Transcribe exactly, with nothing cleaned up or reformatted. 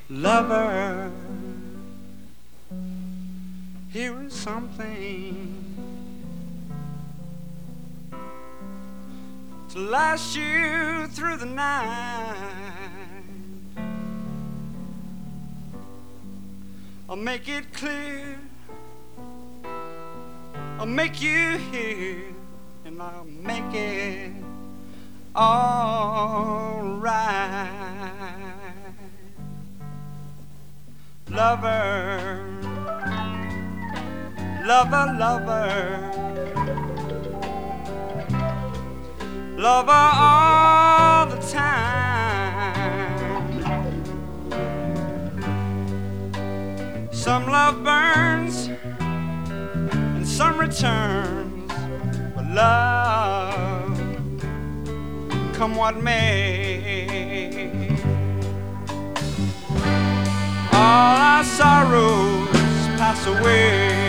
Lover, here is something to last you through the night. I'll make it clear, I'll make you hear, and I'll make it all right. Lover, lover, lover, lover all the time. Some love burns and some returns, but love, come what may, all our sorrows pass away.